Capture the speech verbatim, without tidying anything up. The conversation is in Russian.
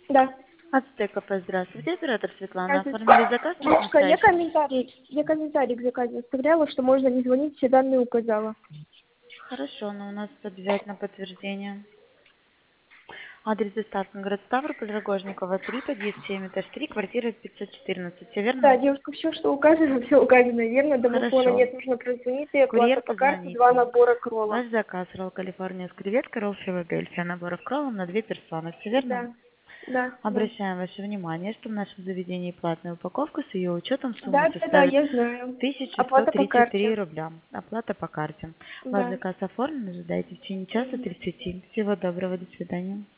Да. Ацтек кафе, здравствуйте, оператор Светлана. Здравствуйте. Оформили заказ на Девушка, я настоящий? комментарий, я комментарий к заказу оставляла, что можно не звонить, все данные указала. Хорошо, но у нас обязательно подтверждение. Адрес доставки город Ставрополь, Рогожникова, три, подъезд семь, этаж три, квартира пятьсот четырнадцать. Все Да, верно? девушка, все, что указано, все указано верно. Домофона Хорошо. нет, нужно прозвонить, и оплата Курьер по карте, позвонит два вам. набора крола. Ваш заказ ролл Калифорния с креветкой, ролл Филадельфия, наборов кроллом на две персоны. Все верно? Да, да, да. Обращаем ваше внимание, что в нашем заведении платная упаковка с ее учетом сумма Да, да, да, составит я знаю. тысяча сто Оплата по тридцать три карте. рубля. Оплата по карте. Ваш Да. заказ оформлен, ожидайте в течение часа Мгм. тридцати. Всего доброго, до свидания.